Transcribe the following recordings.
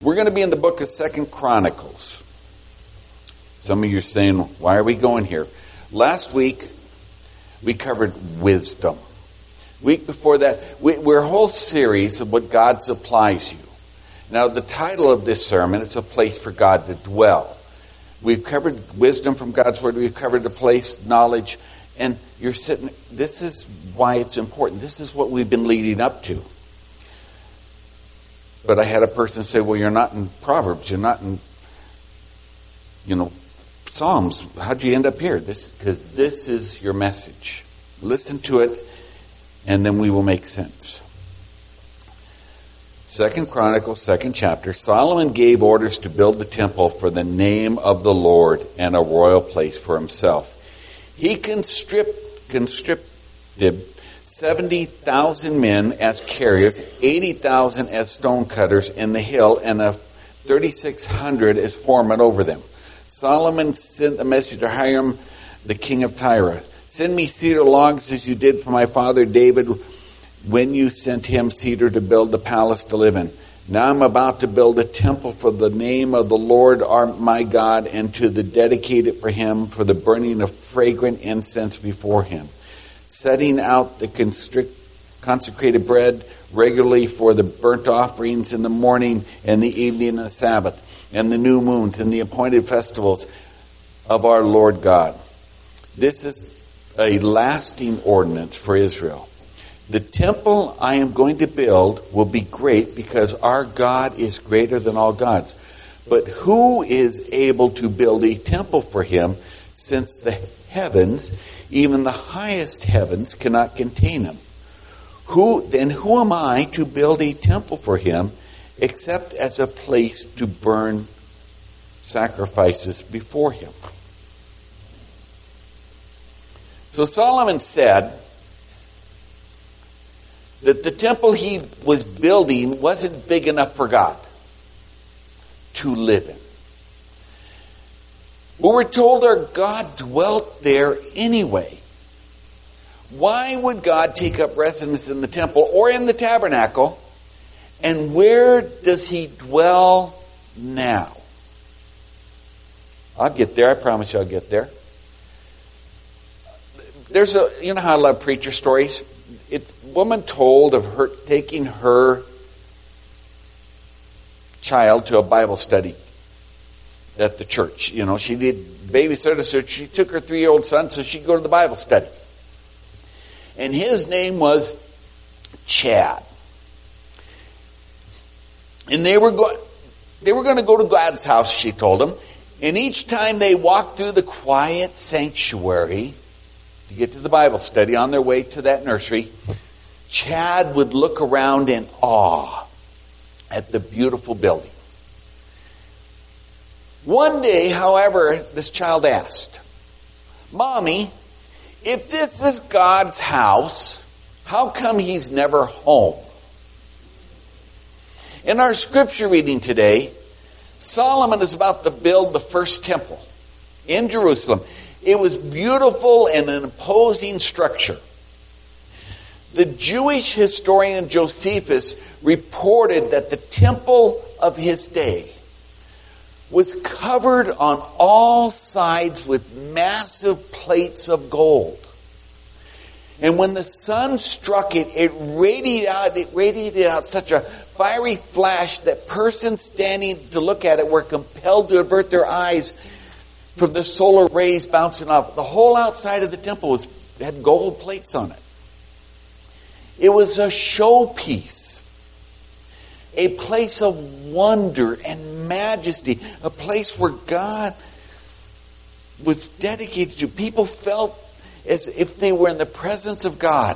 We're going to be in the book of 2 Chronicles. Some of you are saying, why are we going here? Last week, we covered wisdom. Week before that, we're a whole series of what God supplies you. Now, the title of this sermon is A Place for God to Dwell. We've covered wisdom from God's Word. We've covered the place, knowledge. And you're sitting, this is why it's important. This is what we've been leading up to. But I had a person say, well, you're not in Proverbs. You're not in, Psalms. How'd you end up here? Because this is your message. Listen to it, and then we will make sense. 2 Chronicles, 2nd chapter. Solomon gave orders to build the temple for the name of the Lord and a royal place for himself. He conscripted 70,000 men as carriers, 80,000 as stone cutters in the hill, and 3,600 as foremen over them. Solomon sent a message to Hiram, the king of Tyre. Send me cedar logs as you did for my father David when you sent him cedar to build the palace to live in. Now I'm about to build a temple for the name of the Lord our my God, and to dedicate it for him, for the burning of fragrant incense before him, setting out the consecrated bread regularly for the burnt offerings in the morning and the evening and the Sabbath, and the new moons and the appointed festivals of our Lord God. This is a lasting ordinance for Israel. The temple I am going to build will be great because our God is greater than all gods. But who is able to build a temple for him, since the heavens, even the highest heavens, cannot contain him? Who am I to build a temple for him, except as a place to burn sacrifices before him? So Solomon said that the temple he was building wasn't big enough for God to live in. But we're told our God dwelt there anyway. Why would God take up residence in the temple or in the tabernacle? And where does he dwell now? I'll get there. I promise you I'll get there. There's you know how I love preacher stories? Woman told of her taking her child to a Bible study at the church. She did babysitter, so she took her 3-year-old son so she could go to the Bible study. And his name was Chad. And they were going to go to God's house, she told him. And each time they walked through the quiet sanctuary to get to the Bible study on their way to that nursery, Chad would look around in awe at the beautiful building. One day, however, this child asked, Mommy, if this is God's house, how come he's never home? In our scripture reading today, Solomon is about to build the first temple in Jerusalem. It was beautiful and an imposing structure. The Jewish historian Josephus reported that the temple of his day was covered on all sides with massive plates of gold. And when the sun struck it, it radiated out such a fiery flash that persons standing to look at it were compelled to avert their eyes from the solar rays bouncing off. The whole outside of the temple had gold plates on it. It was a showpiece, a place of wonder and majesty, a place where God was dedicated to. People felt as if they were in the presence of God.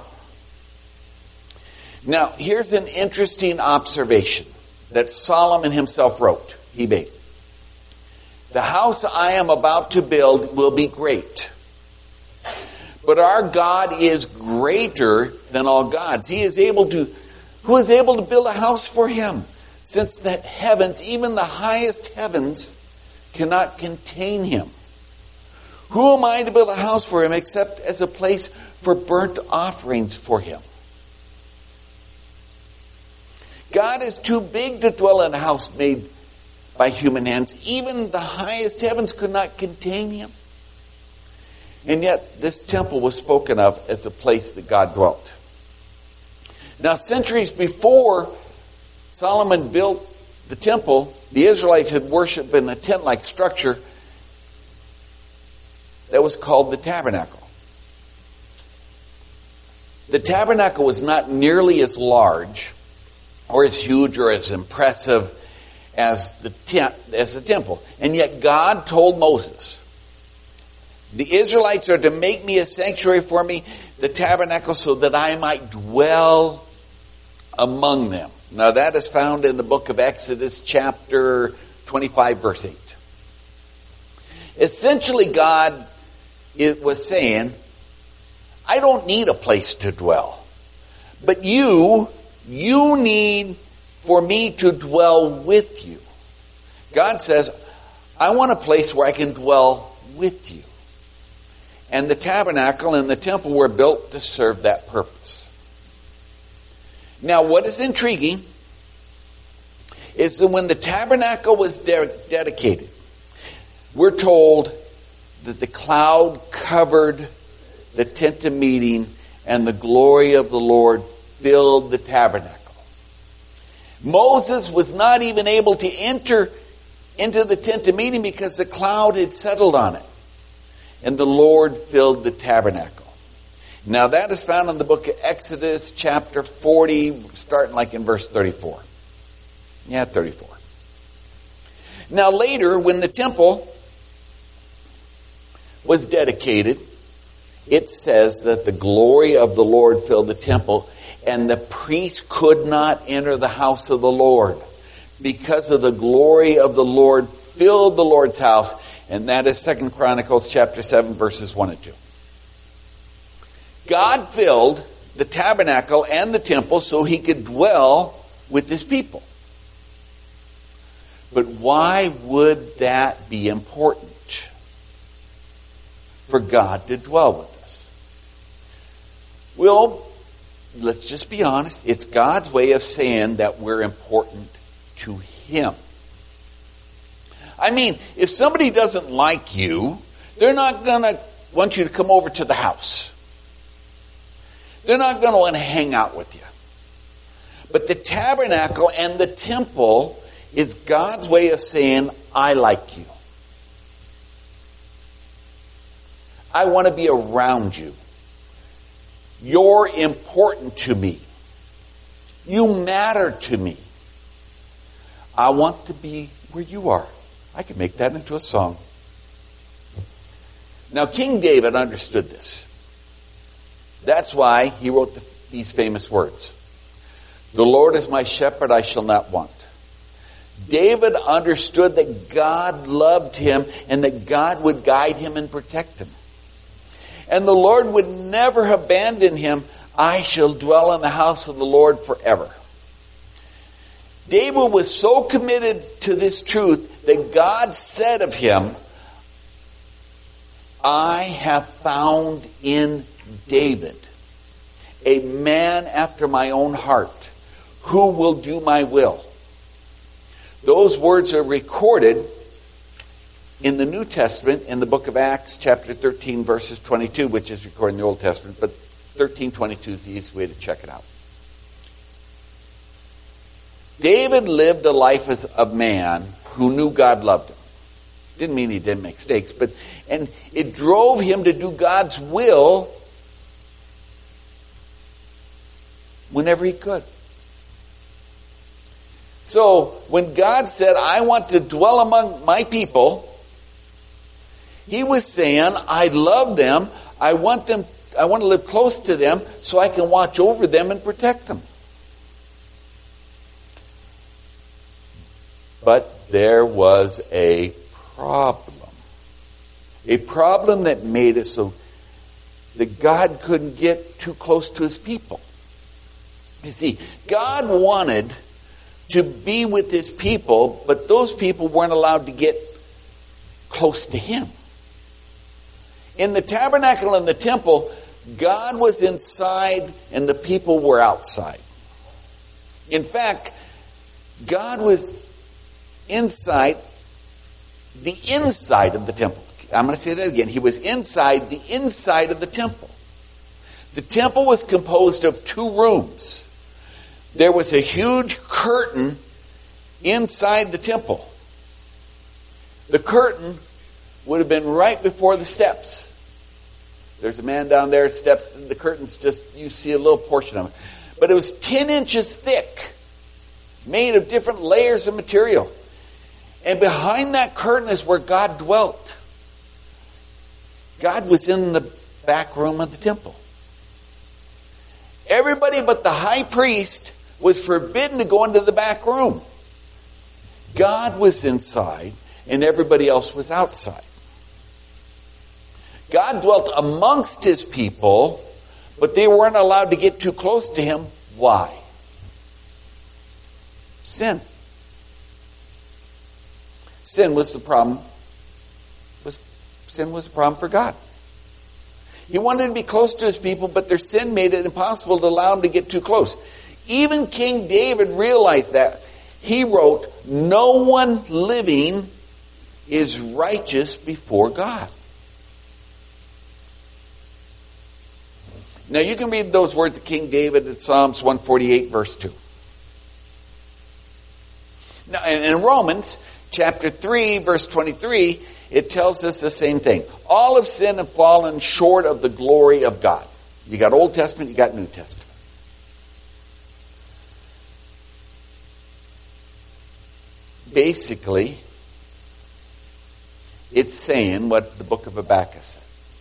Now, here's an interesting observation that Solomon himself wrote. He made. The house I am about to build will be great. But our God is greater than all gods. Who is able to build a house for him, since the heavens, even the highest heavens, cannot contain him? Who am I to build a house for him except as a place for burnt offerings for him? God is too big to dwell in a house made by human hands. Even the highest heavens could not contain him. And yet this temple was spoken of as a place that God dwelt. Now, centuries before Solomon built the temple, the Israelites had worshipped in a tent-like structure that was called the tabernacle. The tabernacle was not nearly as large or as huge or as impressive as the temple. And yet God told Moses, the Israelites are to make me a sanctuary for me, the tabernacle, so that I might dwell among them. Now that is found in the book of Exodus chapter 25 verse 8. Essentially God was saying, I don't need a place to dwell. But you need for me to dwell with you. God says, I want a place where I can dwell with you. And the tabernacle and the temple were built to serve that purpose. Now, what is intriguing is that when the tabernacle was dedicated, we're told that the cloud covered the tent of meeting and the glory of the Lord filled the tabernacle. Moses was not even able to enter into the tent of meeting because the cloud had settled on it. And the Lord filled the tabernacle. Now that is found in the book of Exodus chapter 40, starting like in verse 34. Yeah, 34. Now later, when the temple was dedicated, it says that the glory of the Lord filled the temple, and the priest could not enter the house of the Lord because of the glory of the Lord filled the Lord's house. And that is 2 Chronicles chapter 7 verses 1 and 2. God filled the tabernacle and the temple so he could dwell with his people. But why would that be important? For God to dwell with us. Well, let's just be honest. It's God's way of saying that we're important to him. I mean, if somebody doesn't like you, they're not going to want you to come over to the house. They're not going to want to hang out with you. But the tabernacle and the temple is God's way of saying, I like you. I want to be around you. You're important to me. You matter to me. I want to be where you are. I can make that into a song. Now, King David understood this. That's why he wrote these famous words. The Lord is my shepherd, I shall not want. David understood that God loved him and that God would guide him and protect him. And the Lord would never abandon him. I shall dwell in the house of the Lord forever. David was so committed to this truth that God said of him, I have found in David a man after my own heart who will do my will. Those words are recorded in the New Testament in the book of Acts chapter 13 verses 22, which is recorded in the Old Testament, but 13:22 is the easiest way to check it out. David lived a life as a man who knew God loved him. Didn't mean he didn't make mistakes, and it drove him to do God's will whenever he could. So when God said, I want to dwell among my people, he was saying, I love them. I want to live close to them so I can watch over them and protect them. But there was a problem. A problem that made it so that God couldn't get too close to his people. You see, God wanted to be with his people, but those people weren't allowed to get close to him. In the tabernacle and the temple, God was inside and the people were outside. In fact, God was inside the inside of the temple. I'm going to say that again. He was inside the inside of the temple. The temple was composed of 2 rooms. There was a huge curtain inside the temple. The curtain would have been right before the steps. There's a man down there, steps, the curtain's just, you see a little portion of it. But it was 10 inches thick, made of different layers of material. And behind that curtain is where God dwelt. God was in the back room of the temple. Everybody but the high priest was forbidden to go into the back room. God was inside and everybody else was outside. God dwelt amongst his people, but they weren't allowed to get too close to him. Why? Sin. Sin was the problem. Sin was the problem for God. He wanted to be close to his people, but their sin made it impossible to allow him to get too close. Even King David realized that. He wrote, "No one living is righteous before God." Now you can read those words of King David in Psalms 148 verse 2. Now in Romans chapter 3 verse 23, it tells us the same thing. All have sinned and fallen short of the glory of God. You got Old Testament, you got New Testament. Basically, it's saying what the book of Habakkuk said.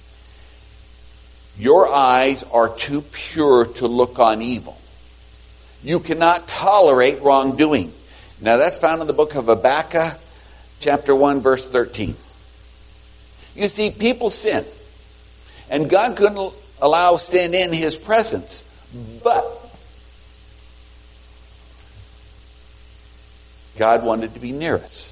Your eyes are too pure to look on evil. You cannot tolerate wrongdoing. Now that's found in the book of Habakkuk, chapter 1, verse 13. You see, people sin. And God couldn't allow sin in his presence. But God wanted to be near us.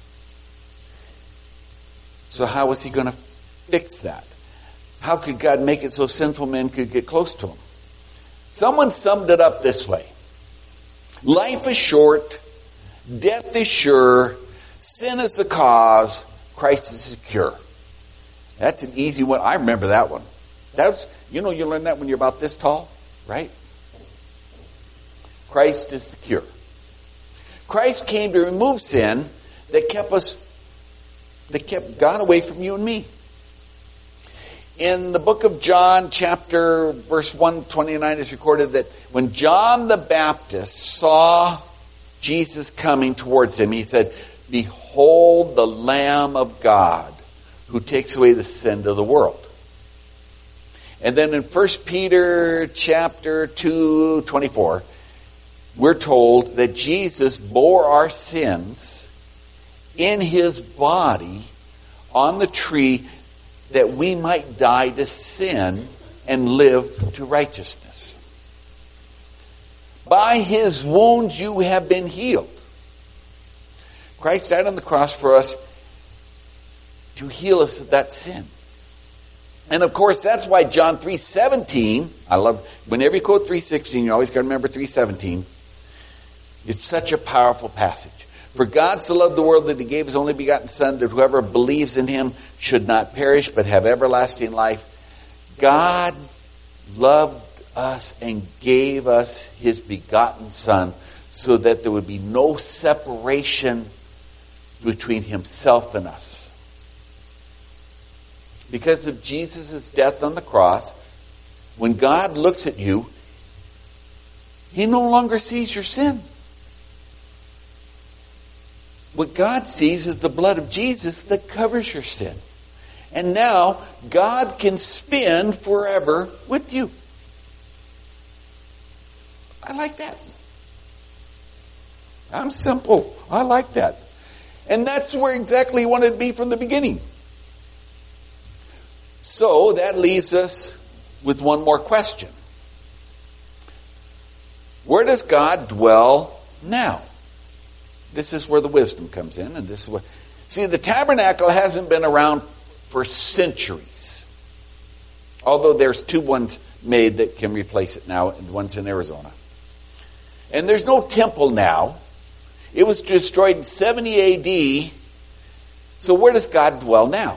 So how was he going to fix that? How could God make it so sinful men could get close to him? Someone summed it up this way. Life is short. Death is sure. Sin is the cause. Christ is the cure. That's an easy one. I remember that one. You learn that when you're about this tall, right? Christ is the cure. Christ came to remove sin that kept God away from you and me. In the book of John, chapter verse 129 is recorded that when John the Baptist saw Jesus coming towards him, he said, "Behold the Lamb of God who takes away the sin of the world." And then in 1 Peter chapter 2:24, we're told that Jesus bore our sins in his body on the tree that we might die to sin and live to righteousness. By his wounds you have been healed. Christ died on the cross for us to heal us of that sin. And of course, that's why John 3:17, I love, whenever you quote 3:16, you always got to remember 3:17. It's such a powerful passage. For God so loved the world that he gave his only begotten Son, that whoever believes in him should not perish but have everlasting life. God loved us and gave us his begotten Son so that there would be no separation between himself and us. Because of Jesus' death on the cross, when God looks at you, he no longer sees your sin. What God sees is the blood of Jesus that covers your sin. And now, God can spend forever with you. I like that. I'm simple. I like that. And that's where exactly he wanted to be from the beginning. So, that leaves us with one more question. Where does God dwell now? This is where the wisdom comes in, and this is where... See, the tabernacle hasn't been around for centuries. Although there's 2 ones made that can replace it now, and one's in Arizona. And there's no temple now. It was destroyed in 70 AD. So where does God dwell now?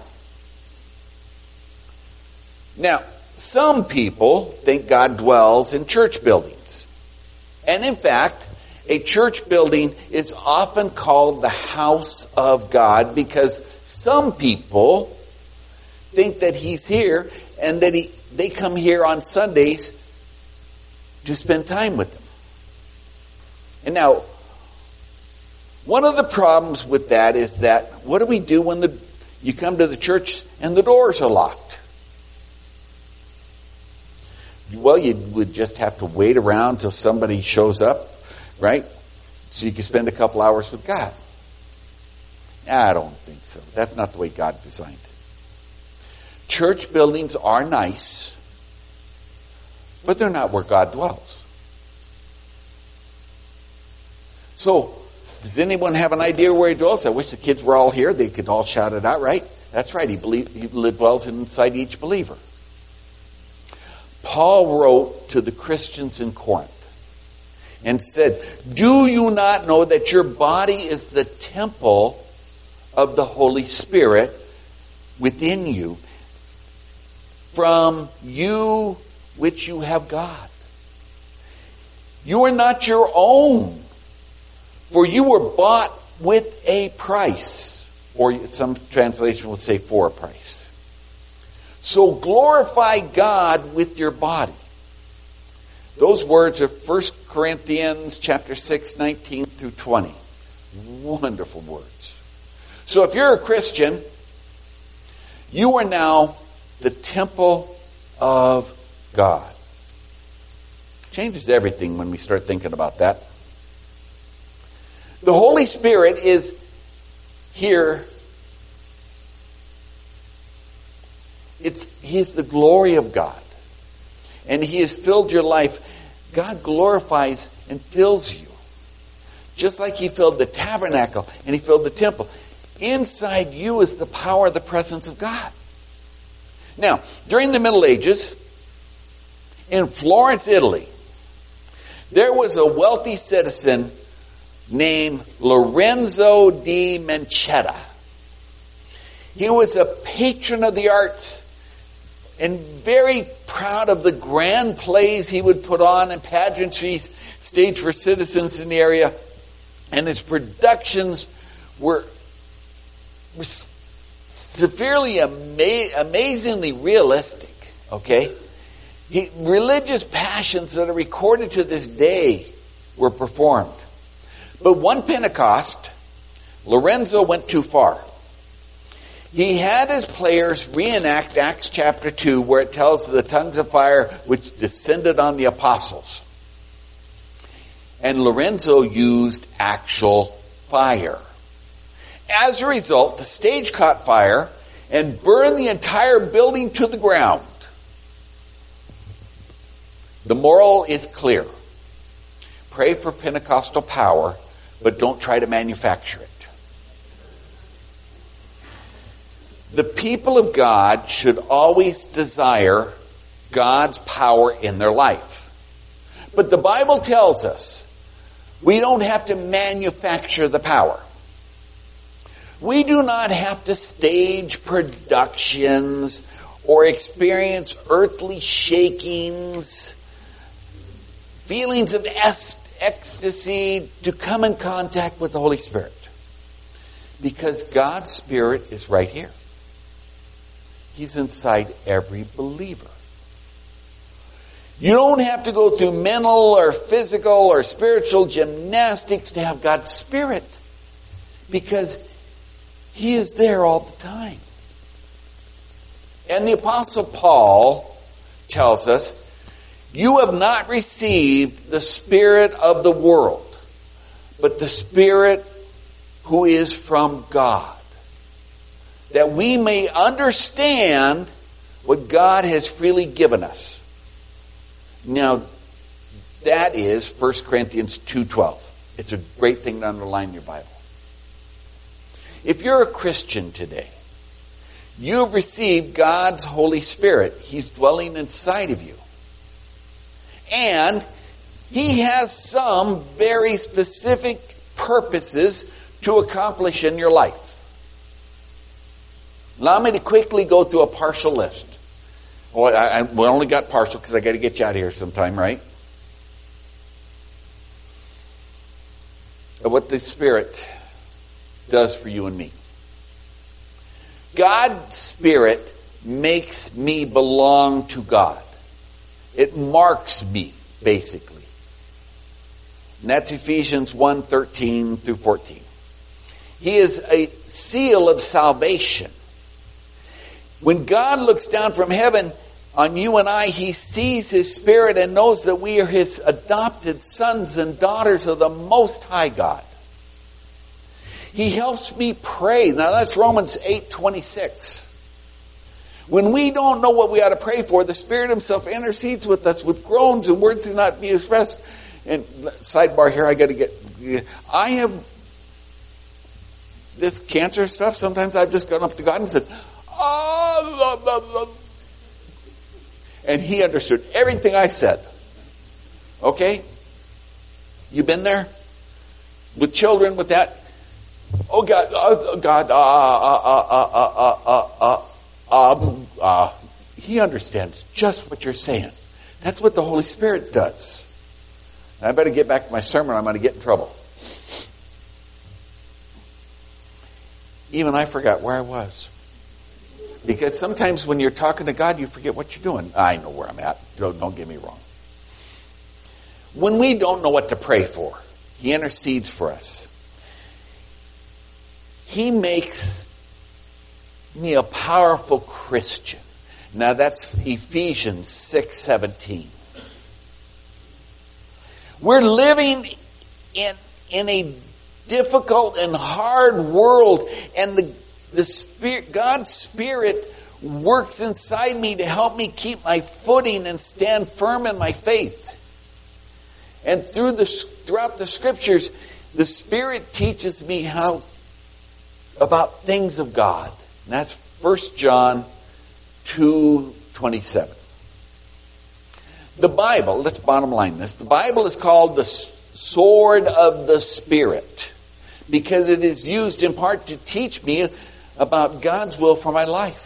Now, some people think God dwells in church buildings. And in fact, a church building is often called the house of God because some people think that He's here and that they come here on Sundays to spend time with Him. And now, one of the problems with that is that what do we do when you come to the church and the doors are locked? Well, you would just have to wait around till somebody shows up, right? So you can spend a couple hours with God. I don't think so. That's not the way God designed it. Church buildings are nice, but they're not where God dwells. So, does anyone have an idea where He dwells? I wish the kids were all here. They could all shout it out, right? That's right. He dwells inside each believer. Paul wrote to the Christians in Corinth and said, do you not know that your body is the temple of the Holy Spirit within you, from you which you have God? You are not your own, for you were bought with a price. Or some translation would say for a price. So glorify God with your body. Those words are 1 Corinthians chapter 6, 19 through 20. Wonderful words. So if you're a Christian, you are now the temple of God. Changes everything when we start thinking about that. The Holy Spirit is here. He is the glory of God. And He has filled your life. God glorifies and fills you. Just like He filled the tabernacle and He filled the temple. Inside you is the power of the presence of God. Now, during the Middle Ages, in Florence, Italy, there was a wealthy citizen named Lorenzo di Menchetta. He was a patron of the arts and very proud of the grand plays he would put on and pageantries staged for citizens in the area. And his productions were severely, amazingly realistic. Okay? Religious passions that are recorded to this day were performed. But one Pentecost, Lorenzo went too far. He had his players reenact Acts chapter 2, where it tells of the tongues of fire which descended on the apostles. And Lorenzo used actual fire. As a result, the stage caught fire and burned the entire building to the ground. The moral is clear. Pray for Pentecostal power, but don't try to manufacture it. The people of God should always desire God's power in their life. But the Bible tells us we don't have to manufacture the power. We do not have to stage productions or experience earthly shakings, feelings of ecstasy to come in contact with the Holy Spirit. Because God's Spirit is right here. He's inside every believer. You don't have to go through mental or physical or spiritual gymnastics to have God's Spirit, because He is there all the time. And the Apostle Paul tells us, you have not received the spirit of the world, but the Spirit who is from God, that we may understand what God has freely given us. Now, that is 1 Corinthians 2:12. It's a great thing to underline in your Bible. If you're a Christian today, you have received God's Holy Spirit. He's dwelling inside of you. And He has some very specific purposes to accomplish in your life. Allow me to quickly go through a partial list. Well, we only got partial because I got to get you out of here sometime, right? Of what the Spirit does for you and me. God's Spirit makes me belong to God. It marks me, basically. And that's Ephesians 1:13 through 14. He is a seal of salvation. When God looks down from heaven on you and I, He sees His Spirit and knows that we are His adopted sons and daughters of the Most High God. He helps me pray. Now that's Romans 8:26. When we don't know what we ought to pray for, the Spirit Himself intercedes with us with groans and words that cannot be expressed. And sidebar here, I have this cancer stuff. Sometimes I've just gone up to God and said, and He understood everything I said. Okay? You been there? With children, with that? Oh God, He understands just what you're saying. That's what the Holy Spirit does. I better get back to my sermon. I'm going to get in trouble. Even I forgot where I was. Because sometimes when you're talking to God, you forget what you're doing. I know where I'm at. Don't get me wrong. When we don't know what to pray for, He intercedes for us. He makes me a powerful Christian. Now that's Ephesians 6:17. We're living in a difficult and hard world, and the Spirit, God's Spirit works inside me to help me keep my footing and stand firm in my faith. And throughout the Scriptures, the Spirit teaches me about things of God. And that's 1 John 2:27. The Bible, let's bottom line this. The Bible is called the sword of the Spirit because it is used in part to teach me about God's will for my life.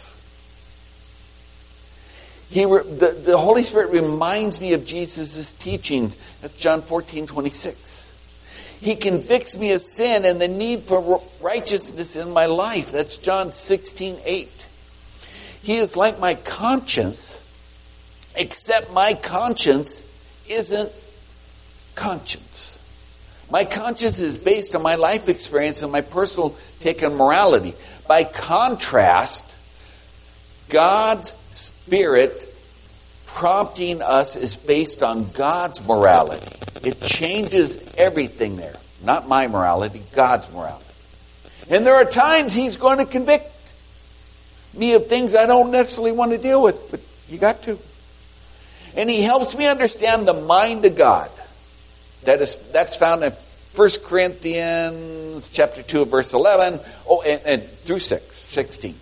The Holy Spirit reminds me of Jesus' teaching. That's John 14:26. He convicts me of sin and the need for righteousness in my life. That's John 16:8. He is like my conscience, except my conscience isn't conscience. My conscience is based on my life experience and my personal take on morality. By contrast, God's Spirit prompting us is based on God's morality. It changes everything there. Not my morality, God's morality. And there are times He's going to convict me of things I don't necessarily want to deal with, but you got to. And He helps me understand the mind of God. That's found in 1 Corinthians chapter 2 verse 11, and through 16.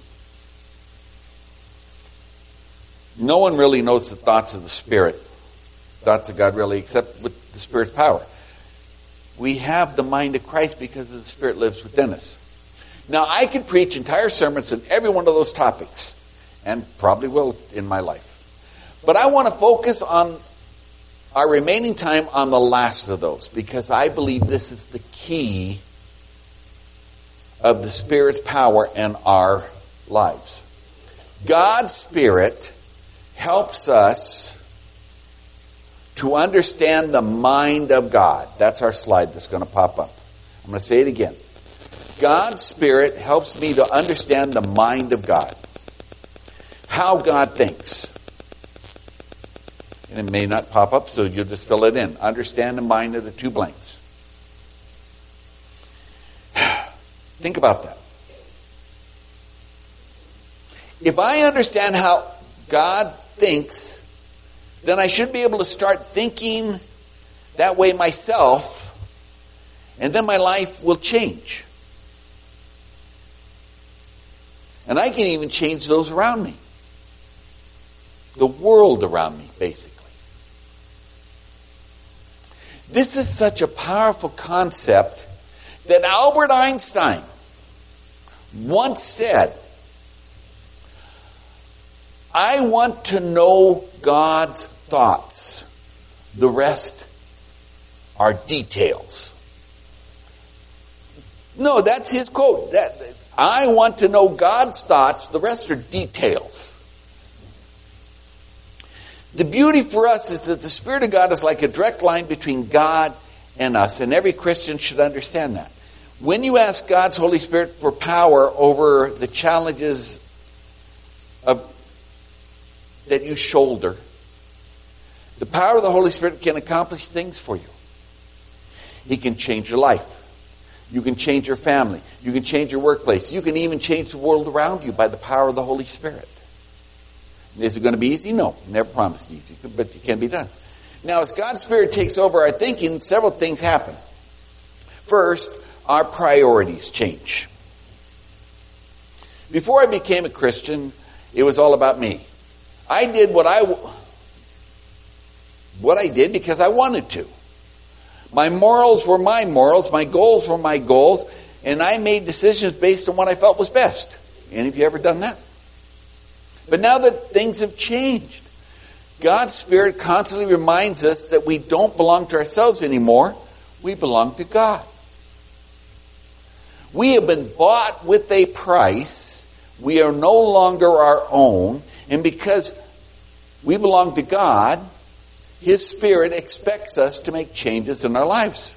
No one really knows the thoughts of the Spirit, thoughts of God really, except with the Spirit's power. We have the mind of Christ because the Spirit lives within us. Now, I could preach entire sermons on every one of those topics, and probably will in my life. But I want to focus on our remaining time on the last of those, because I believe this is the key of the Spirit's power in our lives. God's Spirit helps us to understand the mind of God. That's our slide that's going to pop up. I'm going to say it again. God's Spirit helps me to understand the mind of God. How God thinks. And it may not pop up, so you'll just fill it in. Understand the mind of the two blanks. Think about that. If I understand how God thinks, then I should be able to start thinking that way myself, and then my life will change. And I can even change those around me. The world around me, basically. This is such a powerful concept that Albert Einstein once said, I want to know God's thoughts. The rest are details. No, that's his quote. I want to know God's thoughts. The rest are details. The beauty for us is that the Spirit of God is like a direct line between God and us, and every Christian should understand that. When you ask God's Holy Spirit for power over the challenges that you shoulder, the power of the Holy Spirit can accomplish things for you. He can change your life. You can change your family. You can change your workplace. You can even change the world around you by the power of the Holy Spirit. Is it going to be easy? No. Never promised easy, but it can be done. Now, as God's Spirit takes over our thinking, several things happen. First, our priorities change. Before I became a Christian, it was all about me. I did what I did because I wanted to. My morals were my morals, my goals were my goals, and I made decisions based on what I felt was best. Any of you ever done that? But now that things have changed, God's Spirit constantly reminds us that we don't belong to ourselves anymore. We belong to God. We have been bought with a price. We are no longer our own. And because we belong to God, His Spirit expects us to make changes in our lives.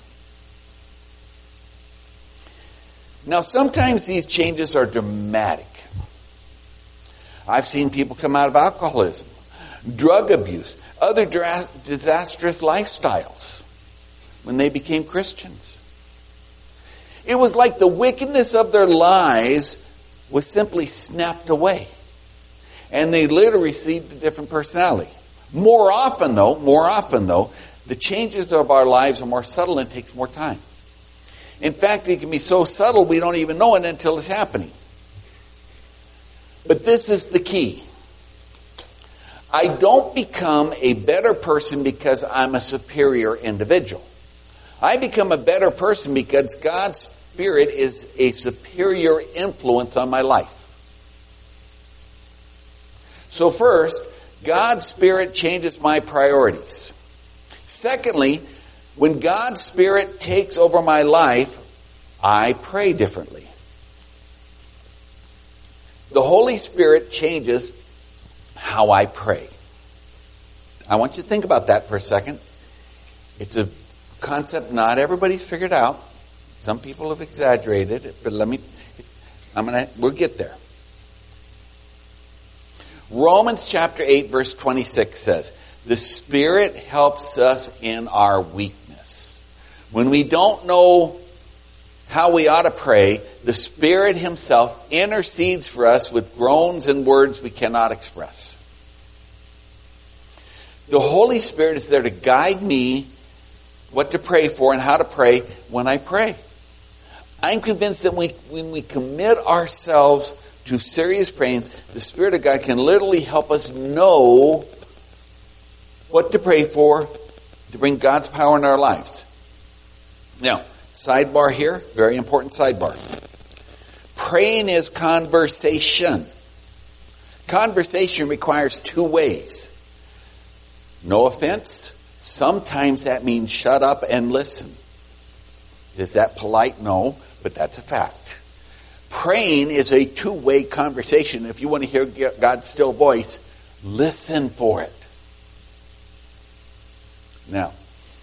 Now, sometimes these changes are dramatic. I've seen people come out of alcoholism, drug abuse, other disastrous lifestyles when they became Christians. It was like the wickedness of their lives was simply snapped away. And they literally received a different personality. More often though, the changes of our lives are more subtle and it takes more time. In fact, it can be so subtle we don't even know it until it's happening. But this is the key. I don't become a better person because I'm a superior individual. I become a better person because God's Spirit is a superior influence on my life. So first, God's Spirit changes my priorities. Secondly, when God's Spirit takes over my life, I pray differently. The Holy Spirit changes how I pray. I want you to think about that for a second. It's a concept not everybody's figured out. Some people have exaggerated it, but we'll get there. Romans chapter 8 verse 26 says, the Spirit helps us in our weakness. When we don't know how we ought to pray, the Spirit Himself intercedes for us with groans and words we cannot express. The Holy Spirit is there to guide me what to pray for and how to pray when I pray. I'm convinced that when we commit ourselves to serious praying, the Spirit of God can literally help us know what to pray for to bring God's power in our lives. Now, sidebar here, very important sidebar. Praying is conversation. Conversation requires two ways. No offense, sometimes that means shut up and listen. Is that polite? No, but that's a fact. Praying is a two-way conversation. If you want to hear God's still voice, listen for it. Now,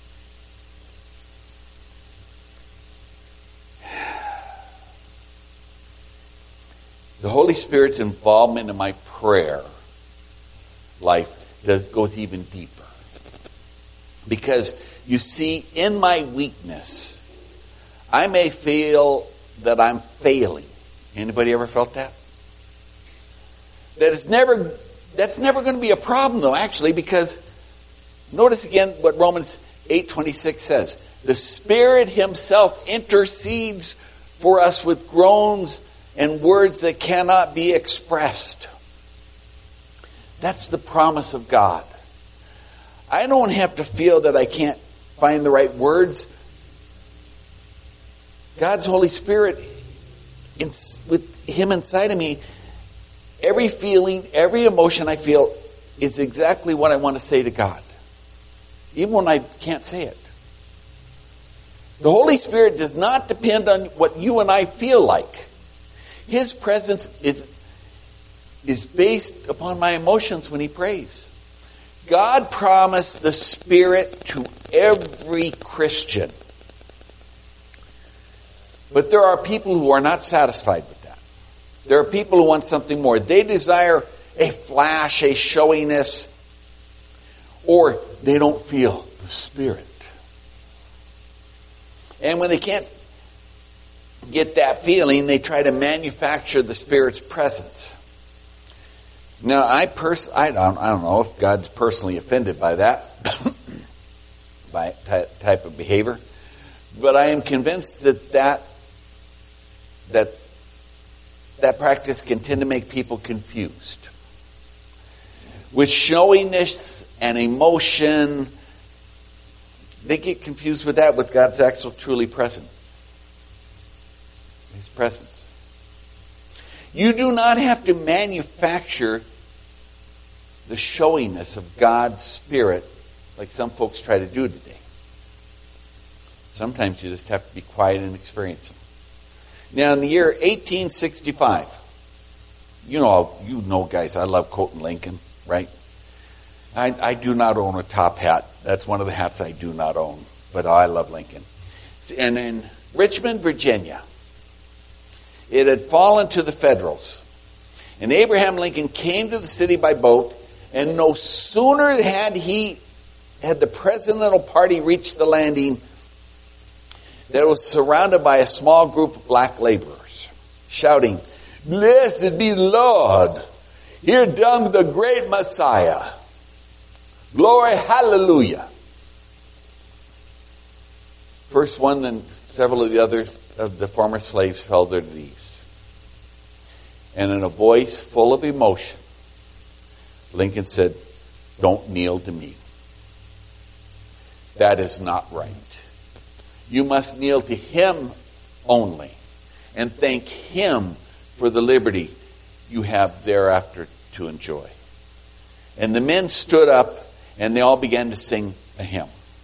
the Holy Spirit's involvement in my prayer life goes even deeper. Because, you see, in my weakness, I may feel that I'm failing. Anybody ever felt that? That's never going to be a problem though, actually, because notice again what Romans 8:26 says. The Spirit Himself intercedes for us with groans and words that cannot be expressed. That's the promise of God. I don't have to feel that I can't find the right words. God's Holy Spirit, with Him inside of me, every feeling, every emotion I feel is exactly what I want to say to God. Even when I can't say it. The Holy Spirit does not depend on what you and I feel like. His presence is based upon my emotions when He prays. God promised the Spirit to every Christian. But there are people who are not satisfied with that. There are people who want something more. They desire a flash, a showiness, or they don't feel the Spirit. And when they can't get that feeling, they try to manufacture the Spirit's presence. Now, I don't know if God's personally offended by that, by type of behavior, but I am convinced that practice can tend to make people confused. With showiness and emotion, they get confused with that, with God's actual truly present. His presence. You do not have to manufacture the showiness of God's Spirit like some folks try to do today. Sometimes you just have to be quiet and experience Him. Now, in the year 1865, you know, guys, I love quoting Lincoln, right? I do not own a top hat. That's one of the hats I do not own. But I love Lincoln. And in Richmond, Virginia, it had fallen to the Federals. And Abraham Lincoln came to the city by boat, and no sooner had the Presidential Party reached the landing that it was surrounded by a small group of black laborers, shouting, "Blessed be the Lord! Here comes the great Messiah! Glory, hallelujah!" First one, then several of the others of the former slaves fell to their knees. And in a voice full of emotion, Lincoln said, "Don't kneel to me. That is not right. You must kneel to Him only and thank Him for the liberty you have thereafter to enjoy." And the men stood up and they all began to sing a hymn.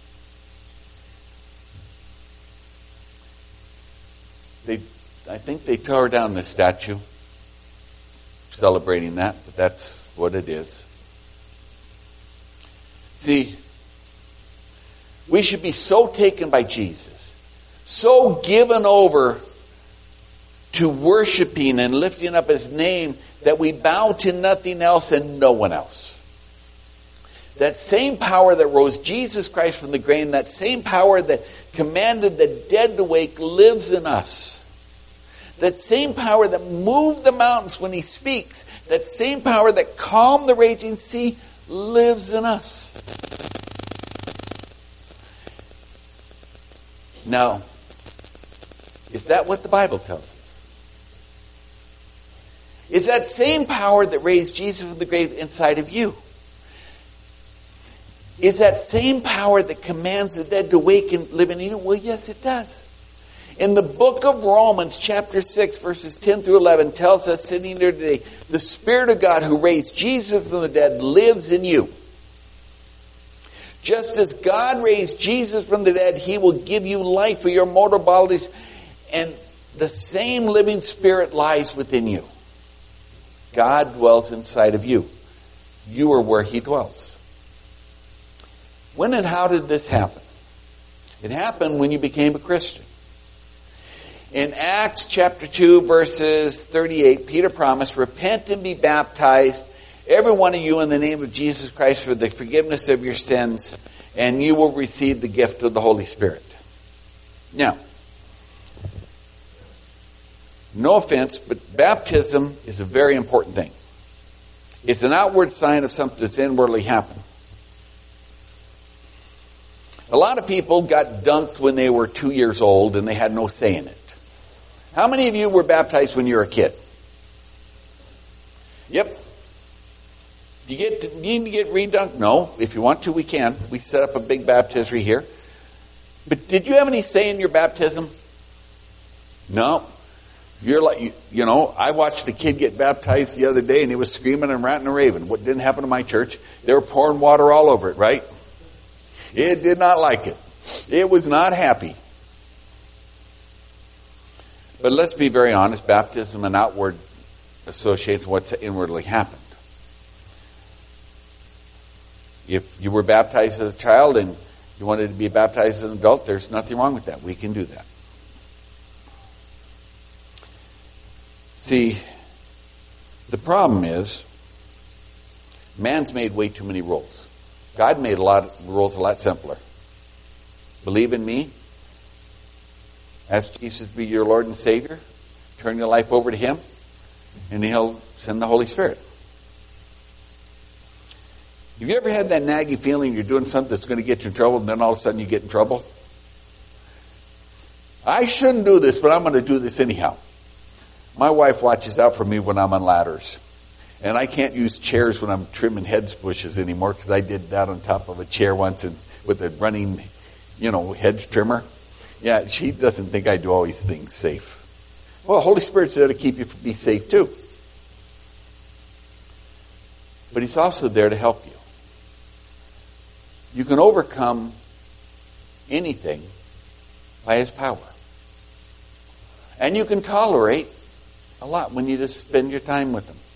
I think they tore down the statue celebrating that, but that's what it is. See, we should be so taken by Jesus, so given over to worshiping and lifting up His name that we bow to nothing else and no one else. That same power that rose Jesus Christ from the grave, that same power that commanded the dead to wake lives in us. That same power that moved the mountains when He speaks, that same power that calmed the raging sea lives in us. Now, is that what the Bible tells us? Is that same power that raised Jesus from the grave inside of you? Is that same power that commands the dead to wake and live in you? Well, yes, it does. In the book of Romans, chapter 6, verses 10 through 11, tells us sitting there today, the Spirit of God who raised Jesus from the dead lives in you. Just as God raised Jesus from the dead, He will give you life for your mortal bodies, and the same living Spirit lies within you. God dwells inside of you. You are where He dwells. When and how did this happen? It happened when you became a Christian. In Acts chapter 2 verses 38, Peter promised, "Repent and be baptized, every one of you, in the name of Jesus Christ for the forgiveness of your sins, and you will receive the gift of the Holy Spirit." Now, no offense, but baptism is a very important thing. It's an outward sign of something that's inwardly happened. A lot of people got dunked when they were 2 years old and they had no say in it. How many of you were baptized when you were a kid? Yep. Do you need to get redunked? No. If you want to, we can. We set up a big baptistry here. But did you have any say in your baptism? No. You're like, I watched a kid get baptized the other day and he was screaming and ranting and raving. What didn't happen to my church? They were pouring water all over it, right? It did not like it. It was not happy. But let's be very honest, baptism and outward associates what's inwardly happened. If you were baptized as a child and you wanted to be baptized as an adult, there's nothing wrong with that. We can do that. See, the problem is, man's made way too many rules. God made rules a lot simpler. Believe in me. Ask Jesus to be your Lord and Savior. Turn your life over to Him. And He'll send the Holy Spirit. Have you ever had that naggy feeling you're doing something that's going to get you in trouble and then all of a sudden you get in trouble? I shouldn't do this, but I'm going to do this anyhow. My wife watches out for me when I'm on ladders. And I can't use chairs when I'm trimming hedge bushes anymore because I did that on top of a chair once and with a running, hedge trimmer. Yeah, she doesn't think I do all these things safe. Well, the Holy Spirit's there to keep you be safe too. But He's also there to help you. You can overcome anything by His power. And you can tolerate a lot when you just spend your time with Him.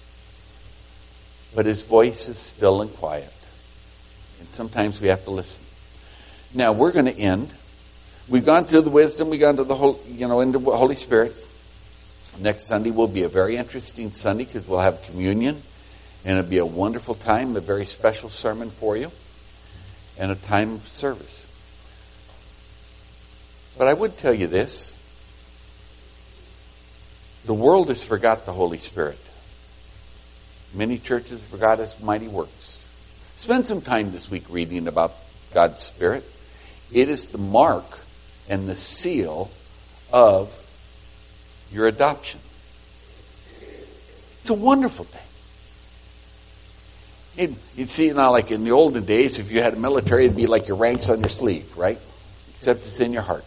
But His voice is still and quiet. And sometimes we have to listen. Now, we're going to end. We've gone through the wisdom. We've gone to the into the Holy Spirit. Next Sunday will be a very interesting Sunday because we'll have communion. And it'll be a wonderful time, a very special sermon for you. And a time of service. But I would tell you this. The world has forgot the Holy Spirit. Many churches forgot His mighty works. Spend some time this week reading about God's Spirit. It is the mark and the seal of your adoption. It's a wonderful thing. You'd see now, like in the olden days, if you had a military, it'd be like your ranks on your sleeve, right? Except it's in your heart.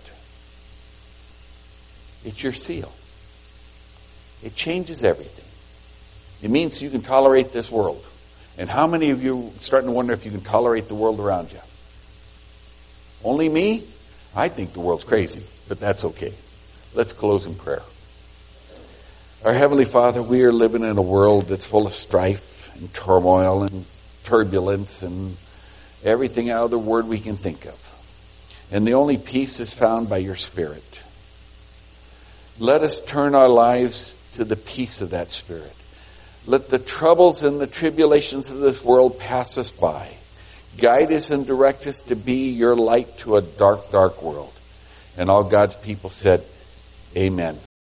It's your seal. It changes everything. It means you can tolerate this world. And how many of you are starting to wonder if you can tolerate the world around you? Only me? I think the world's crazy, but that's okay. Let's close in prayer. Our Heavenly Father, we are living in a world that's full of strife and turmoil and turbulence and everything out of the word we can think of. And the only peace is found by your Spirit. Let us turn our lives to the peace of that Spirit. Let the troubles and the tribulations of this world pass us by. Guide us and direct us to be your light to a dark, dark world. And all God's people said, Amen.